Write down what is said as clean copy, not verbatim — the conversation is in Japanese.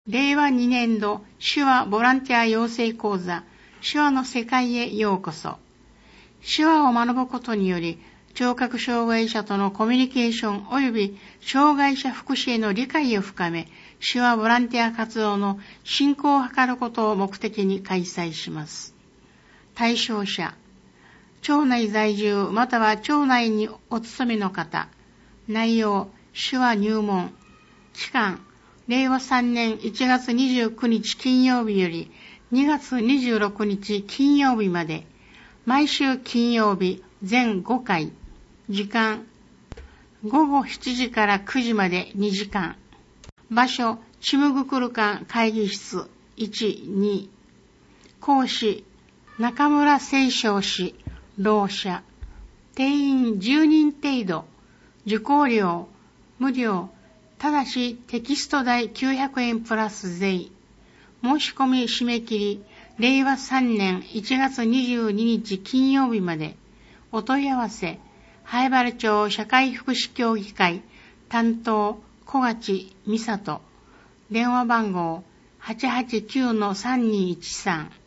令和2年度手話ボランティア養成講座手話の世界へようこそ。手話を学ぶことにより聴覚障害者とのコミュニケーション及び障害者福祉への理解を深め、手話ボランティア活動の振興を図ることを目的に開催します。対象者、町内在住または町内にお勤めの方。内容、手話入門。期間、令和3年1月29日金曜日より2月26日金曜日まで、毎週金曜日全5回。時間、午後7時から9時まで2時間。場所、ちむぐくる館会議室1、2。講師、中村清正氏、ろう者。定員10人程度。受講料、無料。ただしテキスト代900円プラス税。申し込み締め切り、令和3年1月22日金曜日まで。お問い合わせ、南風原町社会福祉協議会担当小勝美里。電話番号 889-3213。